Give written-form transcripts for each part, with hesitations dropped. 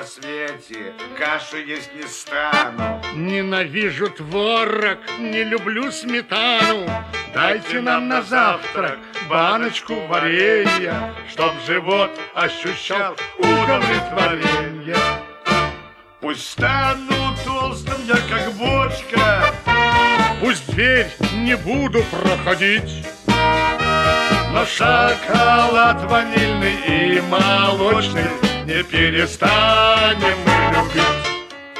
свете кашу есть не стану. Ненавижу творог, не люблю сметану. Дайте нам на завтрак баночку варенья, чтоб живот ощущал удовлетворение. Пусть стану толстым я, как бочка. Пусть дверь не буду проходить, но шоколад ванильный и молочный не перестанем мы любить.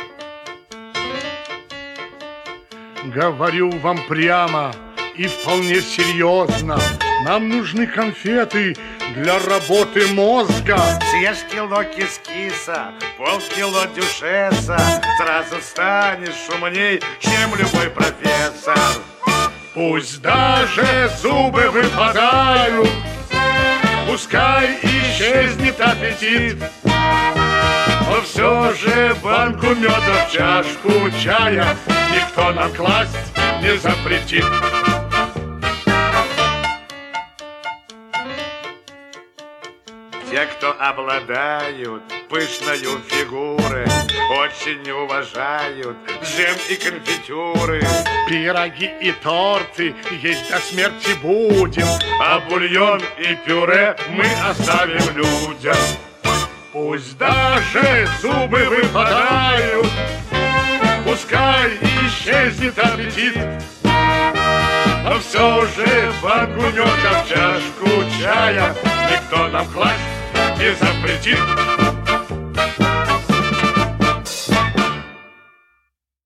Говорю вам прямо и вполне серьезно, нам нужны конфеты для работы мозга. Съешь кило кис-киса, полкило дюшеса, сразу станешь умней, чем любой профессор. Пусть даже зубы выпадают, пускай исчезнет аппетит, но все же банку меда в чашку чая никто нам класть не запретит. Те, кто обладают пышною фигурой, очень уважают джем и конфитюры. Пироги и торты есть до смерти будем, а бульон и пюре мы оставим людям. Пусть даже зубы выпадают, пускай исчезнет аппетит, но все же банку меда в чашку чая никто нам класть не запретит.